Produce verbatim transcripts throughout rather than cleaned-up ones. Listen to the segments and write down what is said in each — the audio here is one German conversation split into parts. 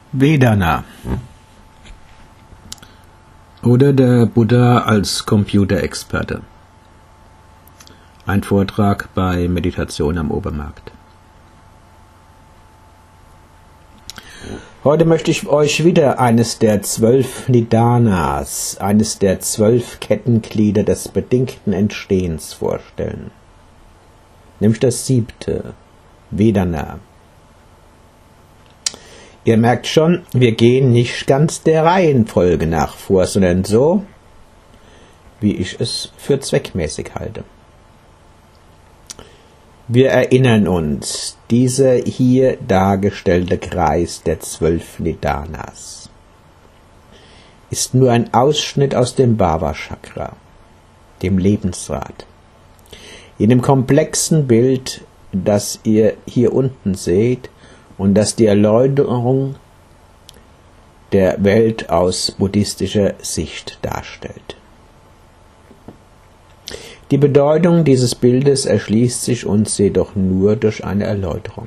Vedana oder der Buddha als Computerexperte. Ein Vortrag bei Meditation am Obermarkt. Heute möchte ich euch wieder eines der zwölf Nidanas, eines der zwölf Kettenglieder des bedingten Entstehens vorstellen. Nämlich das siebte, Vedana. Ihr merkt schon, wir gehen nicht ganz der Reihenfolge nach vor, sondern so, wie ich es für zweckmäßig halte. Wir erinnern uns, dieser hier dargestellte Kreis der zwölf Nidanas ist nur ein Ausschnitt aus dem Bhava Chakra, dem Lebensrad, jenem komplexen Bild, das ihr hier unten seht und das die Erläuterung der Welt aus buddhistischer Sicht darstellt. Die Bedeutung dieses Bildes erschließt sich uns jedoch nur durch eine Erläuterung.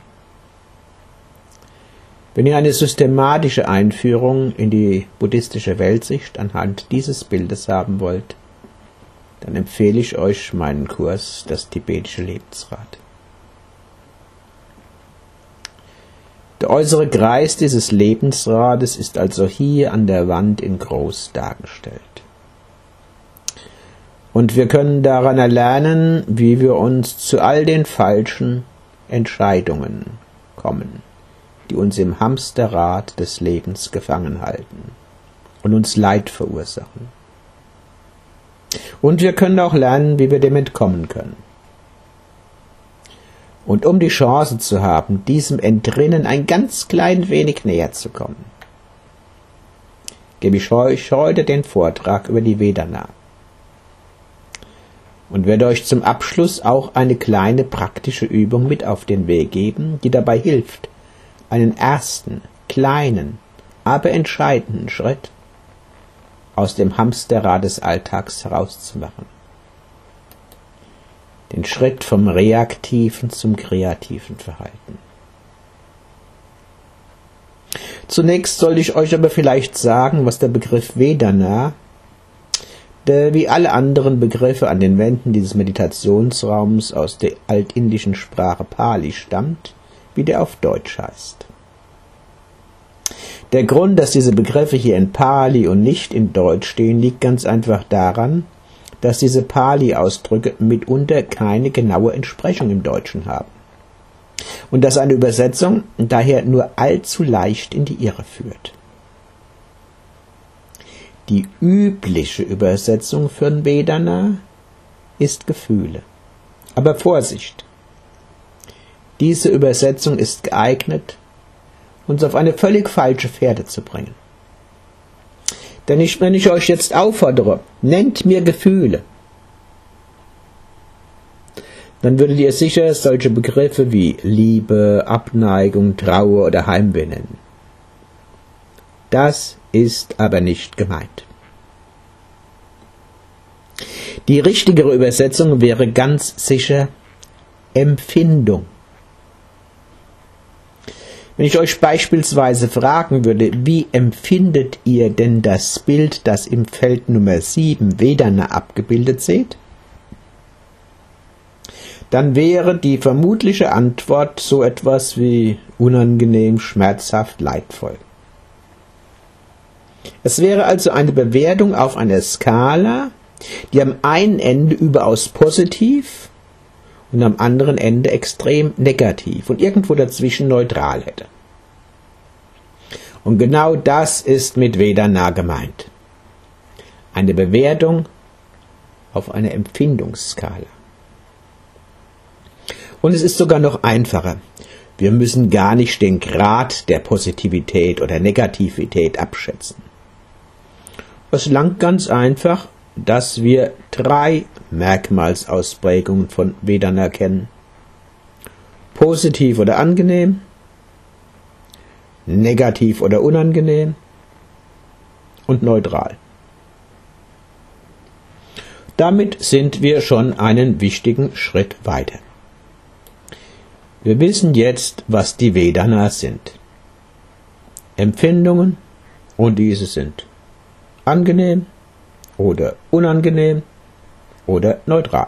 Wenn ihr eine systematische Einführung in die buddhistische Weltsicht anhand dieses Bildes haben wollt, dann empfehle ich euch meinen Kurs, das tibetische Lebensrad. Der äußere Kreis dieses Lebensrades ist also hier an der Wand in groß dargestellt. Und wir können daran erlernen, wie wir uns zu all den falschen Entscheidungen kommen, die uns im Hamsterrad des Lebens gefangen halten und uns Leid verursachen. Und wir können auch lernen, wie wir dem entkommen können. Und um die Chance zu haben, diesem Entrinnen ein ganz klein wenig näher zu kommen, gebe ich euch heute den Vortrag über die Vedana und werde euch zum Abschluss auch eine kleine praktische Übung mit auf den Weg geben, die dabei hilft, einen ersten, kleinen, aber entscheidenden Schritt aus dem Hamsterrad des Alltags herauszumachen. Den Schritt vom reaktiven zum kreativen Verhalten. Zunächst sollte ich euch aber vielleicht sagen, was der Begriff Vedana, der wie alle anderen Begriffe an den Wänden dieses Meditationsraums aus der altindischen Sprache Pali stammt, wie der auf Deutsch heißt. Der Grund, dass diese Begriffe hier in Pali und nicht in Deutsch stehen, liegt ganz einfach daran, dass diese Pali-Ausdrücke mitunter keine genaue Entsprechung im Deutschen haben und dass eine Übersetzung daher nur allzu leicht in die Irre führt. Die übliche Übersetzung für ein Vedana ist Gefühle. Aber Vorsicht! Diese Übersetzung ist geeignet, uns auf eine völlig falsche Fährte zu bringen. Denn ich, wenn ich euch jetzt auffordere, nennt mir Gefühle, dann würdet ihr sicher solche Begriffe wie Liebe, Abneigung, Trauer oder Heimweh nennen. Das ist aber nicht gemeint. Die richtigere Übersetzung wäre ganz sicher Empfindung. Wenn ich euch beispielsweise fragen würde, wie empfindet ihr denn das Bild, das im Feld Nummer sieben Vedana abgebildet seht? Dann wäre die vermutliche Antwort so etwas wie unangenehm, schmerzhaft, leidvoll. Es wäre also eine Bewertung auf einer Skala, die am einen Ende überaus positiv und am anderen Ende extrem negativ und irgendwo dazwischen neutral hätte. Und genau das ist mit Vedana gemeint. Eine Bewertung auf einer Empfindungsskala. Und es ist sogar noch einfacher. Wir müssen gar nicht den Grad der Positivität oder Negativität abschätzen. Es langt ganz einfach, dass wir drei Merkmalsausprägungen von Vedana kennen. Positiv oder angenehm, negativ oder unangenehm und neutral. Damit sind wir schon einen wichtigen Schritt weiter. Wir wissen jetzt, was die Vedanas sind. Empfindungen und diese sind angenehm oder unangenehm oder neutral.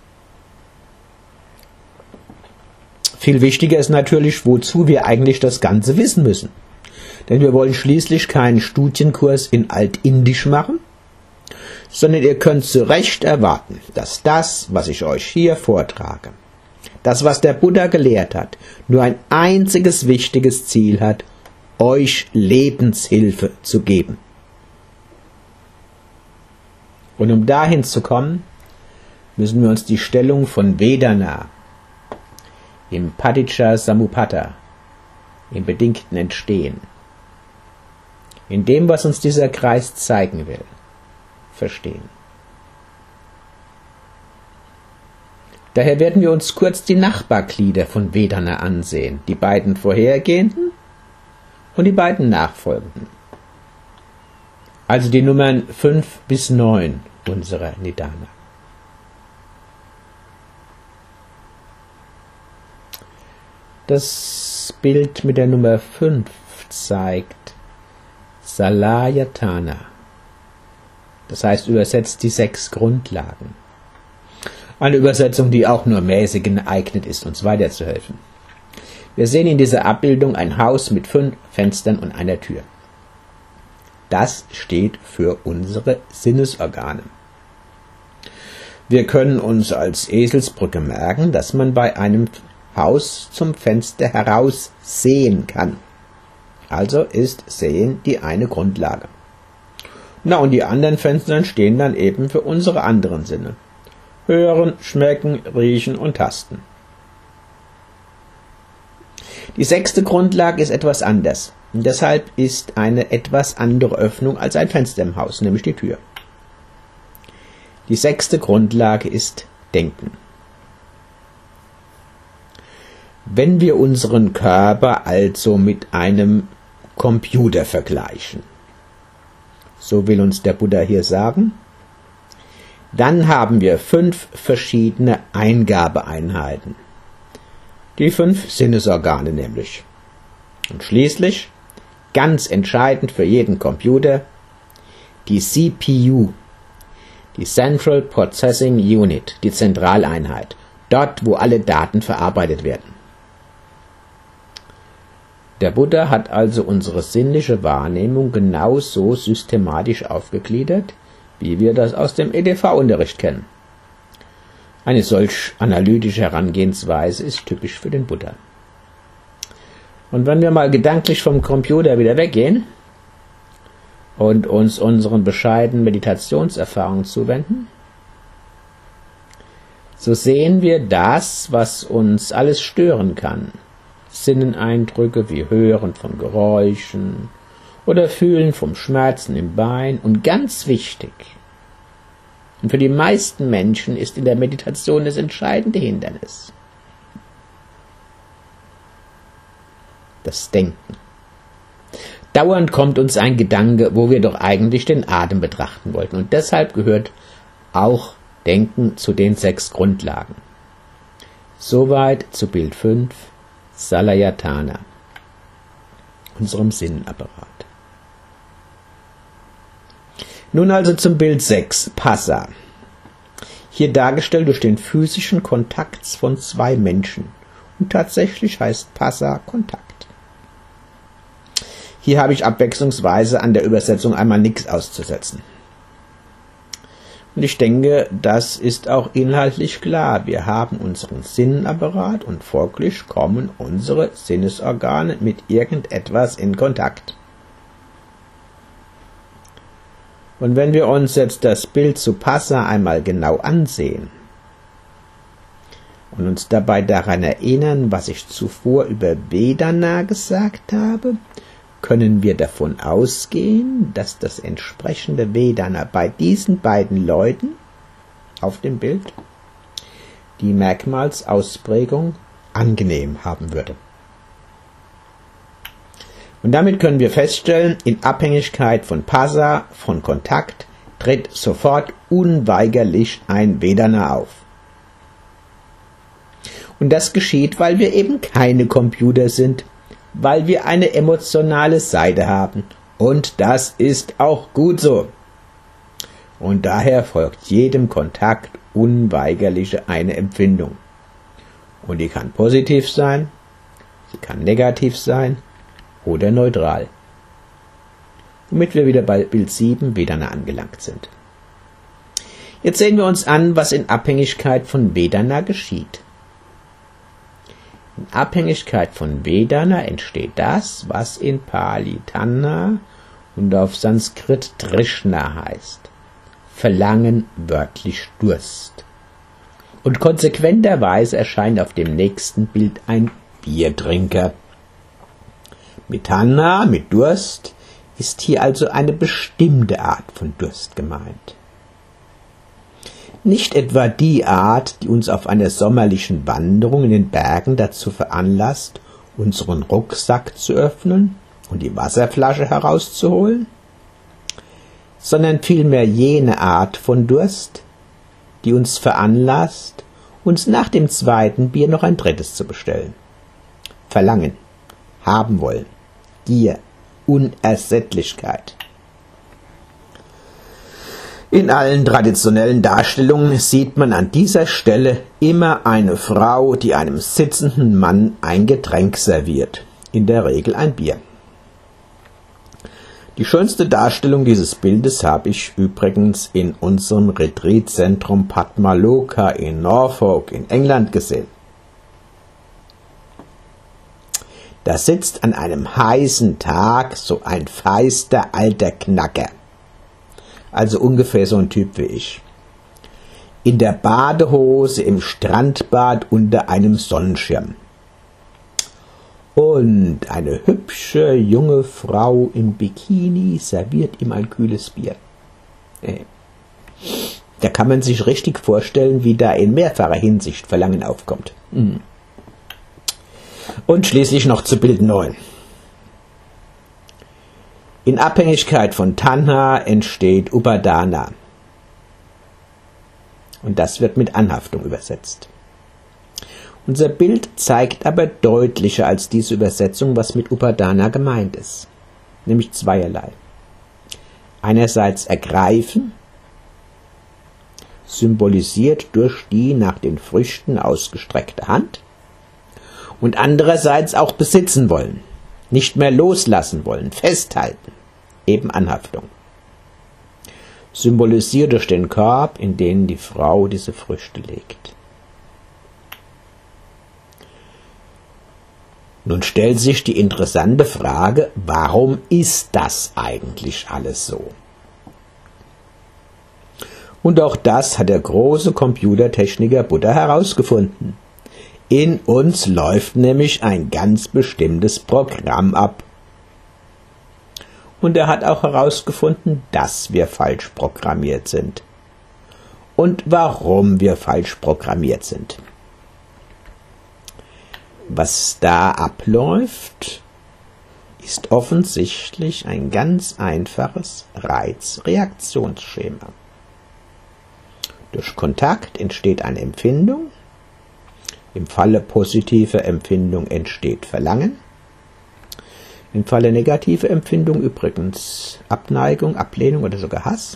Viel wichtiger ist natürlich, wozu wir eigentlich das Ganze wissen müssen. Denn wir wollen schließlich keinen Studienkurs in Altindisch machen, sondern ihr könnt zu Recht erwarten, dass das, was ich euch hier vortrage, das, was der Buddha gelehrt hat, nur ein einziges wichtiges Ziel hat, euch Lebenshilfe zu geben. Und um dahin zu kommen, müssen wir uns die Stellung von Vedana im Paticca Samuppada, im bedingten Entstehen, in dem, was uns dieser Kreis zeigen will, verstehen. Daher werden wir uns kurz die Nachbarglieder von Vedana ansehen, die beiden vorhergehenden und die beiden nachfolgenden. Also die Nummern fünf bis neun unserer Nidana. Das Bild mit der Nummer fünf zeigt Salayatana, das heißt übersetzt die sechs Grundlagen. Eine Übersetzung, die auch nur mäßig geeignet ist, uns weiterzuhelfen. Wir sehen in dieser Abbildung ein Haus mit fünf Fenstern und einer Tür. Das steht für unsere Sinnesorgane. Wir können uns als Eselsbrücke merken, dass man bei einem Haus zum Fenster heraus sehen kann. Also ist Sehen die eine Grundlage. Na, und die anderen Fenster stehen dann eben für unsere anderen Sinne. Hören, schmecken, riechen und tasten. Die sechste Grundlage ist etwas anders. Und deshalb ist eine etwas andere Öffnung als ein Fenster im Haus, nämlich die Tür. Die sechste Grundlage ist Denken. Wenn wir unseren Körper also mit einem Computer vergleichen, so will uns der Buddha hier sagen, dann haben wir fünf verschiedene Eingabeeinheiten. Die fünf Sinnesorgane nämlich. Und schließlich, ganz entscheidend für jeden Computer, die C P U, die Central Processing Unit, die Zentraleinheit, dort wo alle Daten verarbeitet werden. Der Buddha hat also unsere sinnliche Wahrnehmung genauso systematisch aufgegliedert, wie wir das aus dem E D V-Unterricht kennen. Eine solch analytische Herangehensweise ist typisch für den Buddha. Und wenn wir mal gedanklich vom Computer wieder weggehen und uns unseren bescheidenen Meditationserfahrungen zuwenden, so sehen wir das, was uns alles stören kann. Sinneneindrücke wie Hören von Geräuschen oder Fühlen vom Schmerzen im Bein und ganz wichtig, und für die meisten Menschen ist in der Meditation das entscheidende Hindernis das Denken. Dauernd kommt uns ein Gedanke, wo wir doch eigentlich den Atem betrachten wollten, und deshalb gehört auch Denken zu den sechs Grundlagen. Soweit zu Bild fünf, Salayatana, unserem Sinnapparat. Nun also zum Bild sechs, Phassa. Hier dargestellt durch den physischen Kontakt von zwei Menschen. Und tatsächlich heißt Phassa Kontakt. Hier habe ich abwechslungsweise an der Übersetzung einmal nichts auszusetzen. Und ich denke, das ist auch inhaltlich klar. Wir haben unseren Sinnapparat und folglich kommen unsere Sinnesorgane mit irgendetwas in Kontakt. Und wenn wir uns jetzt das Bild zu Phassa einmal genau ansehen und uns dabei daran erinnern, was ich zuvor über Vedana gesagt habe, können wir davon ausgehen, dass das entsprechende Vedana bei diesen beiden Leuten auf dem Bild die Merkmalsausprägung angenehm haben würde. Und damit können wir feststellen, in Abhängigkeit von Phassa, von Kontakt, tritt sofort unweigerlich ein Vedana auf. Und das geschieht, weil wir eben keine Computer sind, weil wir eine emotionale Seite haben. Und das ist auch gut so. Und daher folgt jedem Kontakt unweigerlich eine Empfindung. Und die kann positiv sein, sie kann negativ sein oder neutral. Womit wir wieder bei Bild sieben Vedana angelangt sind. Jetzt sehen wir uns an, was in Abhängigkeit von Vedana geschieht. In Abhängigkeit von Vedana entsteht das, was in Pali Tanha und auf Sanskrit Trishna heißt. Verlangen, wörtlich Durst. Und konsequenterweise erscheint auf dem nächsten Bild ein Biertrinker. Mit Tanha, mit Durst, ist hier also eine bestimmte Art von Durst gemeint. Nicht etwa die Art, die uns auf einer sommerlichen Wanderung in den Bergen dazu veranlasst, unseren Rucksack zu öffnen und die Wasserflasche herauszuholen, sondern vielmehr jene Art von Durst, die uns veranlasst, uns nach dem zweiten Bier noch ein drittes zu bestellen. Verlangen, haben wollen, Gier, Unersättlichkeit. In allen traditionellen Darstellungen sieht man an dieser Stelle immer eine Frau, die einem sitzenden Mann ein Getränk serviert, in der Regel ein Bier. Die schönste Darstellung dieses Bildes habe ich übrigens in unserem Retreatzentrum Padmaloka in Norfolk in England gesehen. Da sitzt an einem heißen Tag so ein feister alter Knacker, also ungefähr so ein Typ wie ich, in der Badehose im Strandbad unter einem Sonnenschirm. Und eine hübsche junge Frau im Bikini serviert ihm ein kühles Bier. Da kann man sich richtig vorstellen, wie da in mehrfacher Hinsicht Verlangen aufkommt. Und schließlich noch zu Bild neun. In Abhängigkeit von Tanha entsteht Upadana. Und das wird mit Anhaftung übersetzt. Unser Bild zeigt aber deutlicher als diese Übersetzung, was mit Upadana gemeint ist. Nämlich zweierlei. Einerseits ergreifen, symbolisiert durch die nach den Früchten ausgestreckte Hand, und andererseits auch besitzen wollen, nicht mehr loslassen wollen, festhalten, eben Anhaftung. Symbolisiert durch den Korb, in den die Frau diese Früchte legt. Nun stellt sich die interessante Frage, warum ist das eigentlich alles so? Und auch das hat der große Computertechniker Buddha herausgefunden. In uns läuft nämlich ein ganz bestimmtes Programm ab. Und er hat auch herausgefunden, dass wir falsch programmiert sind. Und warum wir falsch programmiert sind. Was da abläuft, ist offensichtlich ein ganz einfaches Reiz-Reaktionsschema. Durch Kontakt entsteht eine Empfindung. Im Falle positiver Empfindung entsteht Verlangen. Im Falle negativer Empfindung übrigens Abneigung, Ablehnung oder sogar Hass.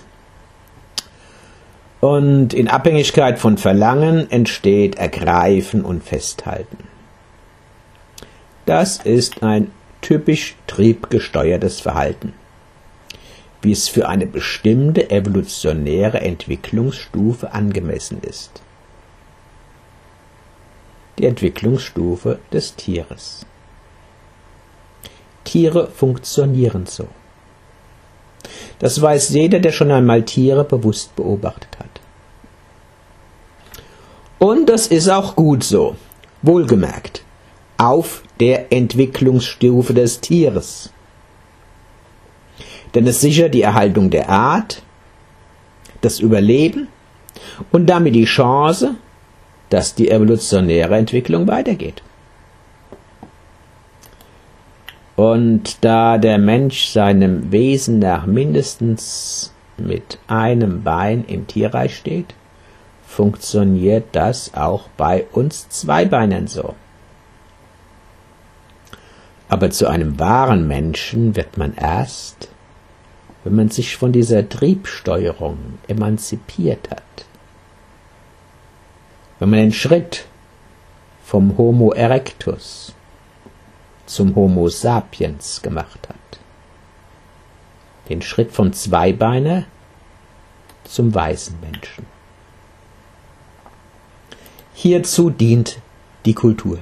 Und in Abhängigkeit von Verlangen entsteht Ergreifen und Festhalten. Das ist ein typisch triebgesteuertes Verhalten, wie es für eine bestimmte evolutionäre Entwicklungsstufe angemessen ist. Die Entwicklungsstufe des Tieres. Tiere funktionieren so. Das weiß jeder, der schon einmal Tiere bewusst beobachtet hat. Und das ist auch gut so, wohlgemerkt, auf der Entwicklungsstufe des Tieres. Denn es sichert die Erhaltung der Art, das Überleben und damit die Chance, dass die evolutionäre Entwicklung weitergeht. Und da der Mensch seinem Wesen nach mindestens mit einem Bein im Tierreich steht, funktioniert das auch bei uns Zweibeinern so. Aber zu einem wahren Menschen wird man erst, wenn man sich von dieser Triebsteuerung emanzipiert hat. Wenn man den Schritt vom Homo erectus zum Homo sapiens gemacht hat. Den Schritt vom Zweibeiner zum weisen Menschen. Hierzu dient die Kultur.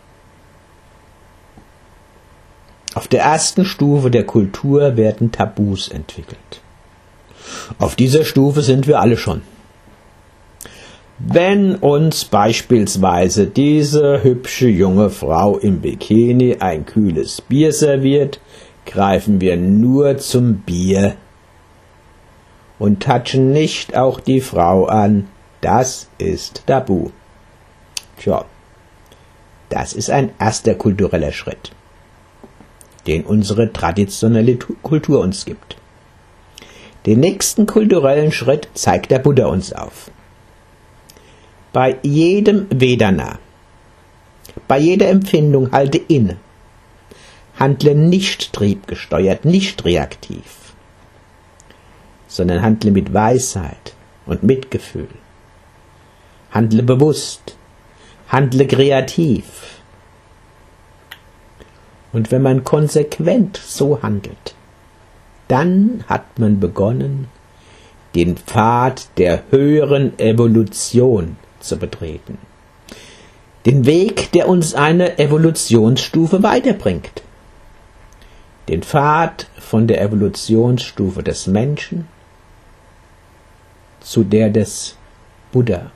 Auf der ersten Stufe der Kultur werden Tabus entwickelt. Auf dieser Stufe sind wir alle schon. Wenn uns beispielsweise diese hübsche junge Frau im Bikini ein kühles Bier serviert, greifen wir nur zum Bier und touchen nicht auch die Frau an. Das ist Tabu. Tja, das ist ein erster kultureller Schritt, den unsere traditionelle Kultur uns gibt. Den nächsten kulturellen Schritt zeigt der Buddha uns auf. Bei jedem Vedana, bei jeder Empfindung halte inne, handle nicht triebgesteuert, nicht reaktiv, sondern handle mit Weisheit und Mitgefühl. Handle bewusst, handle kreativ. Und wenn man konsequent so handelt, dann hat man begonnen, den Pfad der höheren Evolution zu betreten. Den Weg, der uns eine Evolutionsstufe weiterbringt. Den Pfad von der Evolutionsstufe des Menschen zu der des Buddha.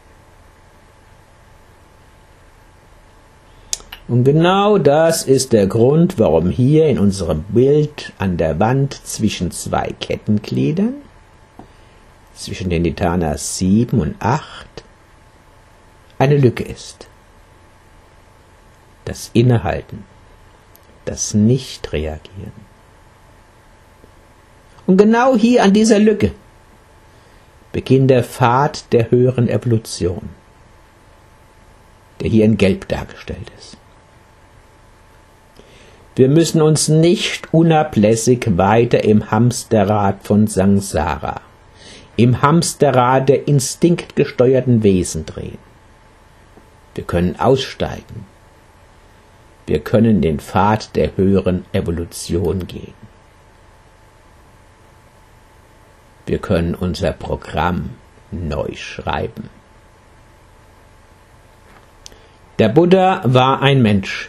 Und genau das ist der Grund, warum hier in unserem Bild an der Wand zwischen zwei Kettengliedern, zwischen den Nidhanas sieben und acht, eine Lücke ist. Das Innehalten, das Nicht-Reagieren. Und genau hier an dieser Lücke beginnt der Pfad der höheren Evolution, der hier in Gelb dargestellt ist. Wir müssen uns nicht unablässig weiter im Hamsterrad von Samsara, im Hamsterrad der instinktgesteuerten Wesen drehen. Wir können aussteigen. Wir können den Pfad der höheren Evolution gehen. Wir können unser Programm neu schreiben. Der Buddha war ein Mensch,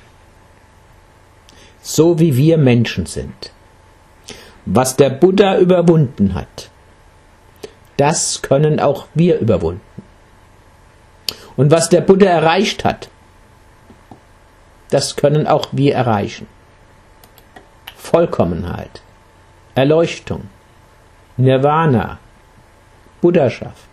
so wie wir Menschen sind. Was der Buddha überwunden hat, das können auch wir überwinden. Und was der Buddha erreicht hat, das können auch wir erreichen. Vollkommenheit, Erleuchtung, Nirvana, Buddhaschaft.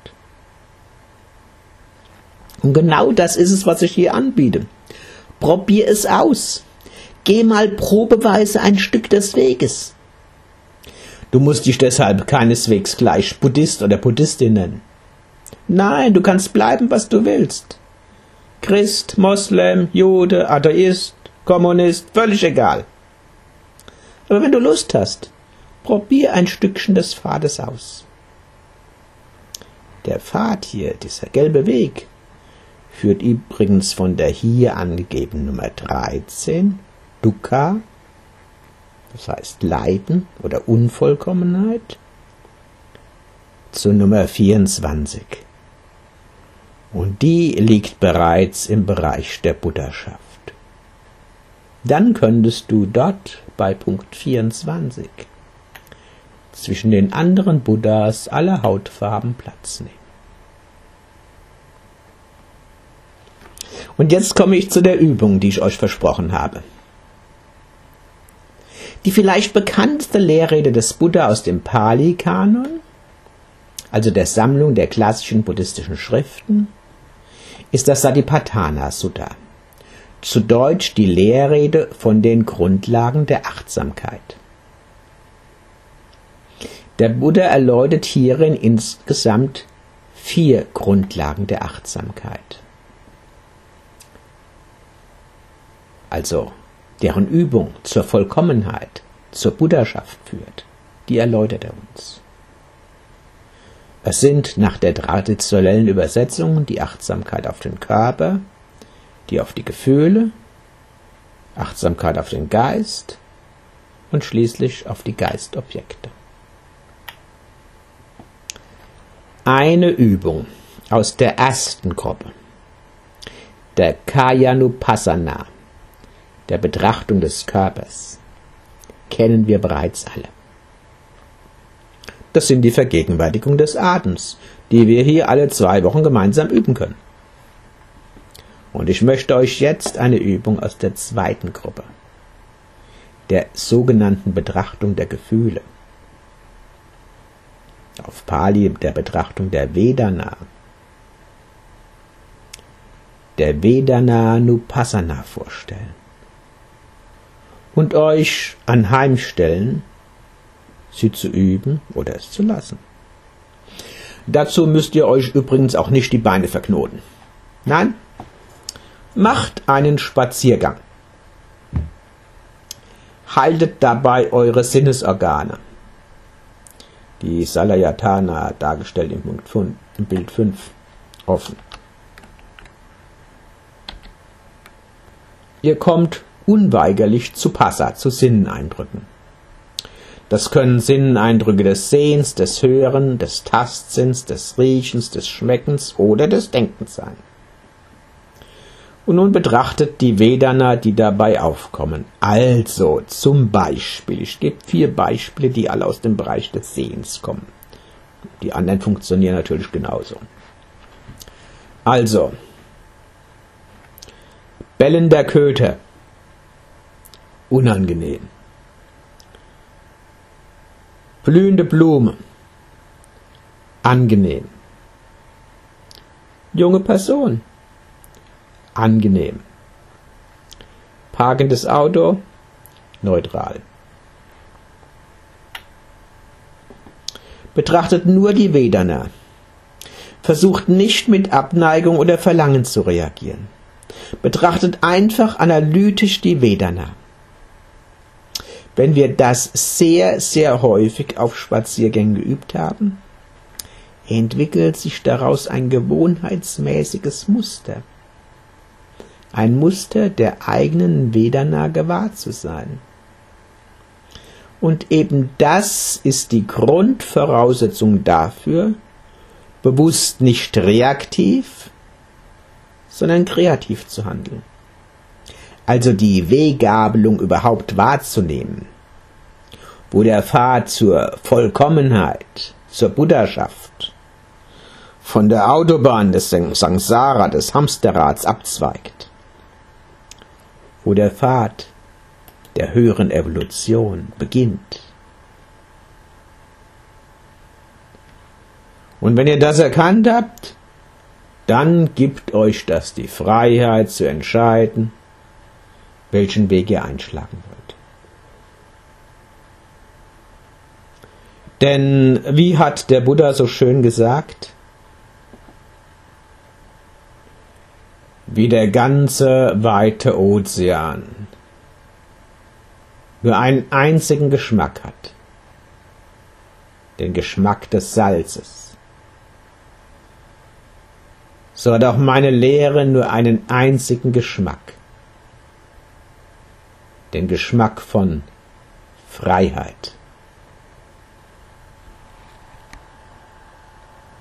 Und genau das ist es, was ich hier anbiete. Probier es aus. Geh mal probeweise ein Stück des Weges. Du musst dich deshalb keineswegs gleich Buddhist oder Buddhistin nennen. Nein, du kannst bleiben, was du willst. Christ, Moslem, Jude, Atheist, Kommunist, völlig egal. Aber wenn du Lust hast, probier ein Stückchen des Pfades aus. Der Pfad hier, dieser gelbe Weg, führt übrigens von der hier angegebenen Nummer dreizehn, Dukkha, das heißt Leiden oder Unvollkommenheit, zur Nummer vierundzwanzig. Und die liegt bereits im Bereich der Buddhaschaft. Dann könntest du dort bei Punkt vierundzwanzig zwischen den anderen Buddhas aller Hautfarben Platz nehmen. Und jetzt komme ich zu der Übung, die ich euch versprochen habe. Die vielleicht bekannteste Lehrrede des Buddha aus dem Pali-Kanon, also der Sammlung der klassischen buddhistischen Schriften, ist das Satipatthana-Sutta, zu Deutsch die Lehrrede von den Grundlagen der Achtsamkeit. Der Buddha erläutert hierin insgesamt vier Grundlagen der Achtsamkeit. Also deren Übung zur Vollkommenheit, zur Buddhaschaft führt, die erläutert er uns. Es sind nach der traditionellen Übersetzung die Achtsamkeit auf den Körper, die auf die Gefühle, Achtsamkeit auf den Geist und schließlich auf die Geistobjekte. Eine Übung aus der ersten Gruppe, der Kayanupassana, der Betrachtung des Körpers, kennen wir bereits alle. Das sind die Vergegenwärtigung des Atems, die wir hier alle zwei Wochen gemeinsam üben können. Und ich möchte euch jetzt eine Übung aus der zweiten Gruppe, der sogenannten Betrachtung der Gefühle, auf Pali der Betrachtung der Vedana, der Vedananupassana vorstellen und euch anheimstellen, sie zu üben oder es zu lassen. Dazu müsst ihr euch übrigens auch nicht die Beine verknoten. Nein, macht einen Spaziergang. Haltet dabei eure Sinnesorgane, die Salayatana dargestellt im, Punkt fünf, im Bild fünf, offen. Ihr kommt unweigerlich zu Passa, zu Sinneneindrücken. Das können Sinneneindrücke des Sehens, des Hören, des Tastsinns, des Riechens, des Schmeckens oder des Denkens sein. Und nun betrachtet die Vedana, die dabei aufkommen. Also zum Beispiel, ich gebe vier Beispiele, die alle aus dem Bereich des Sehens kommen. Die anderen funktionieren natürlich genauso. Also, bellender Köter, unangenehm. Blühende Blume, angenehm. Junge Person, angenehm. Parkendes Auto, neutral. Betrachtet nur die Vedana. Versucht nicht mit Abneigung oder Verlangen zu reagieren. Betrachtet einfach analytisch die Vedana. Wenn wir das sehr, sehr häufig auf Spaziergängen geübt haben, entwickelt sich daraus ein gewohnheitsmäßiges Muster. Ein Muster der eigenen Vedana gewahr zu sein. Und eben das ist die Grundvoraussetzung dafür, bewusst nicht reaktiv, sondern kreativ zu handeln. Also die Weggabelung überhaupt wahrzunehmen, wo der Pfad zur Vollkommenheit, zur Buddhaschaft, von der Autobahn des Samsara, des Hamsterrads abzweigt, wo der Pfad der höheren Evolution beginnt. Und wenn ihr das erkannt habt, dann gibt euch das die Freiheit zu entscheiden, welchen Weg ihr einschlagen wollt. Denn wie hat der Buddha so schön gesagt, wie der ganze weite Ozean nur einen einzigen Geschmack hat, den Geschmack des Salzes, so hat auch meine Lehre nur einen einzigen Geschmack, den Geschmack von Freiheit.